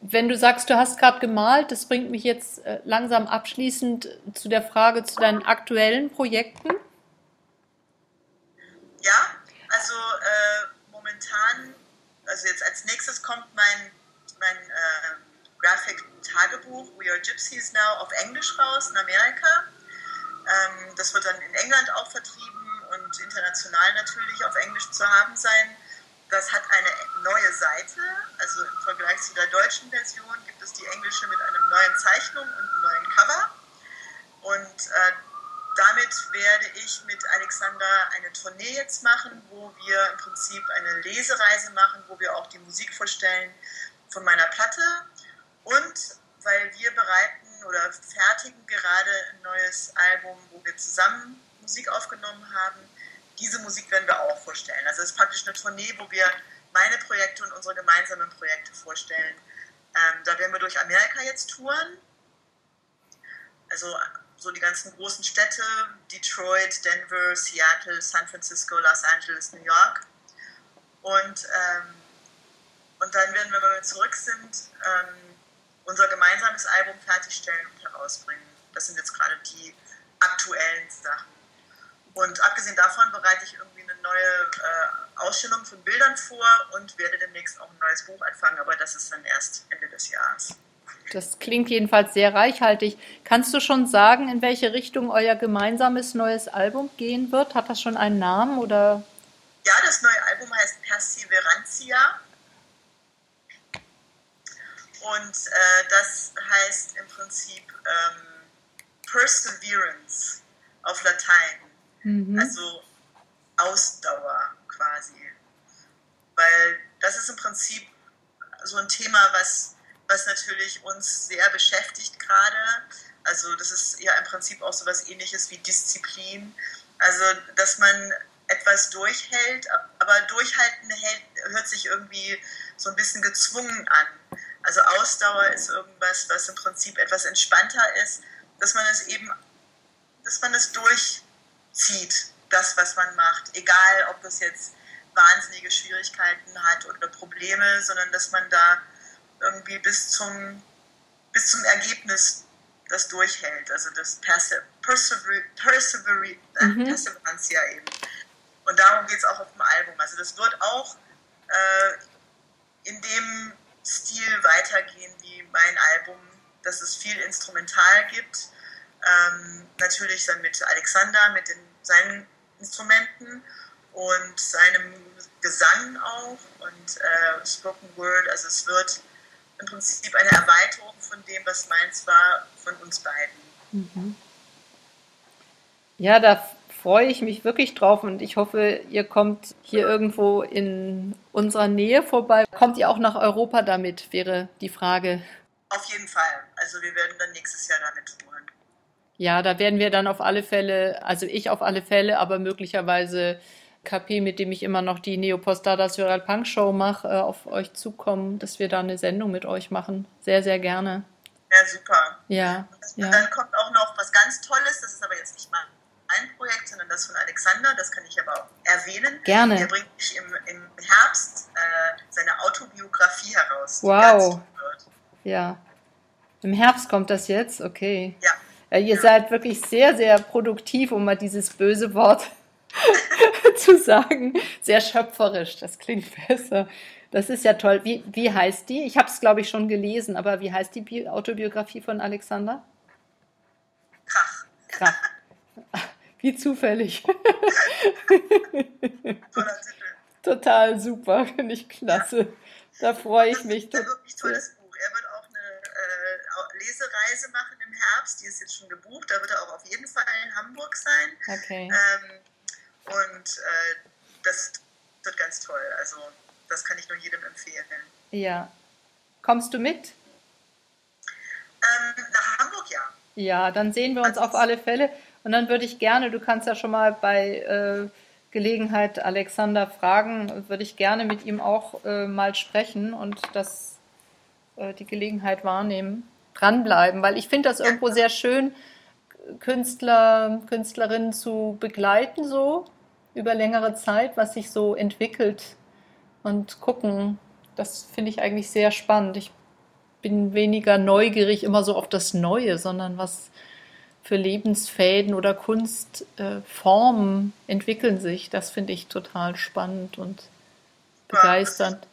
Wenn du sagst, du hast gerade gemalt, das bringt mich jetzt langsam abschließend zu der Frage zu deinen aktuellen Projekten. Ja, also momentan, also jetzt als nächstes kommt mein Graphic-Tagebuch We Are Gypsies Now auf Englisch raus in Amerika. Das wird dann in England auch vertrieben und international natürlich auf Englisch zu haben sein. Das hat eine neue Seite, also im Vergleich zu der deutschen Version gibt es die englische mit einer neuen Zeichnung und einem neuen Cover. Und damit werde ich mit Alexander eine Tournee jetzt machen, wo wir im Prinzip eine Lesereise machen, wo wir auch die Musik vorstellen von meiner Platte. Und weil wir bereiten oder fertigen gerade ein neues Album, wo wir zusammen Musik aufgenommen haben, diese Musik werden wir auch vorstellen. Also es ist praktisch eine Tournee, wo wir meine Projekte und unsere gemeinsamen Projekte vorstellen. Da werden wir durch Amerika jetzt touren. Also so die ganzen großen Städte, Detroit, Denver, Seattle, San Francisco, Los Angeles, New York. Und dann werden wir, wenn wir zurück sind, unser gemeinsames Album fertigstellen und herausbringen. Das sind jetzt gerade die aktuellen Sachen. Und abgesehen davon bereite ich irgendwie eine neue Ausstellung von Bildern vor und werde demnächst auch ein neues Buch anfangen, aber das ist dann erst Ende des Jahres. Das klingt jedenfalls sehr reichhaltig. Kannst du schon sagen, in welche Richtung euer gemeinsames neues Album gehen wird? Hat das schon einen Namen oder? Ja, das neue Album heißt Perseverantia und das heißt im Prinzip Perseverance auf Latein, also Ausdauer quasi, weil das ist im Prinzip so ein Thema, was natürlich uns sehr beschäftigt gerade. Also das ist ja im Prinzip auch so was Ähnliches wie Disziplin. Also dass man etwas durchhält, aber durchhalten hört sich irgendwie so ein bisschen gezwungen an. Also Ausdauer ist irgendwas, was im Prinzip etwas entspannter ist, dass man es durchzieht, das, was man macht. Egal, ob das jetzt wahnsinnige Schwierigkeiten hat oder Probleme, sondern dass man da irgendwie bis zum Ergebnis das durchhält, also das Perseverance ja eben. Und darum geht es auch auf dem Album. Also das wird auch in dem Stil weitergehen wie mein Album, dass es viel Instrumental gibt. Natürlich dann mit Alexander, mit seinen Instrumenten und seinem Gesang auch und Spoken Word. Also es wird im Prinzip eine Erweiterung von dem, was meins war, von uns beiden. Ja, da freue ich mich wirklich drauf und ich hoffe, ihr kommt hier irgendwo in unserer Nähe vorbei. Kommt ihr auch nach Europa damit, wäre die Frage. Auf jeden Fall. Also wir werden dann nächstes Jahr damit touren. Ja, da werden wir dann auf alle Fälle, also ich auf alle Fälle, aber möglicherweise KP, mit dem ich immer noch die Neopostata Surreal Punk Show mache, auf euch zukommen, dass wir da eine Sendung mit euch machen. Sehr, sehr gerne. Ja, super. Ja, Und ja. dann kommt auch noch was ganz Tolles, das ist aber jetzt nicht mein Projekt, sondern das von Alexander, das kann ich aber auch erwähnen. Gerne. Der bringt im Herbst seine Autobiografie heraus, die Wow. ganz toll wird. Ja. Im Herbst kommt das jetzt? Okay. Ja. Ja, ihr seid wirklich sehr, sehr produktiv, um mal dieses böse Wort zu sagen. Sehr schöpferisch, das klingt besser. Das ist ja toll. Wie heißt die? Ich habe es, glaube ich, schon gelesen, aber wie heißt die Autobiografie von Alexander? Krach. Krach. Wie zufällig. Toller Titel. Total super, finde ich klasse. Da freue ich mich. Das ist ein wirklich tolles Buch. Er wird auch eine Lesereise machen im Herbst, die ist jetzt schon gebucht. Da wird er auch auf jeden Fall in Hamburg sein. Okay. Und das wird ganz toll. Also das kann ich nur jedem empfehlen. Ja. Kommst du mit? Nach Hamburg, ja. Ja, dann sehen wir uns auf alle Fälle. Und dann würde ich gerne, du kannst ja schon mal bei Gelegenheit Alexander fragen, würde ich gerne mit ihm auch mal sprechen und die Gelegenheit wahrnehmen, dranbleiben, weil ich finde das irgendwo sehr schön, Künstlerinnen zu begleiten, so über längere Zeit, was sich so entwickelt und gucken. Das finde ich eigentlich sehr spannend. Ich bin weniger neugierig immer so auf das Neue, sondern was für Lebensfäden oder Kunstformen entwickeln sich. Das finde ich total spannend und Ja, das ist begeisternd.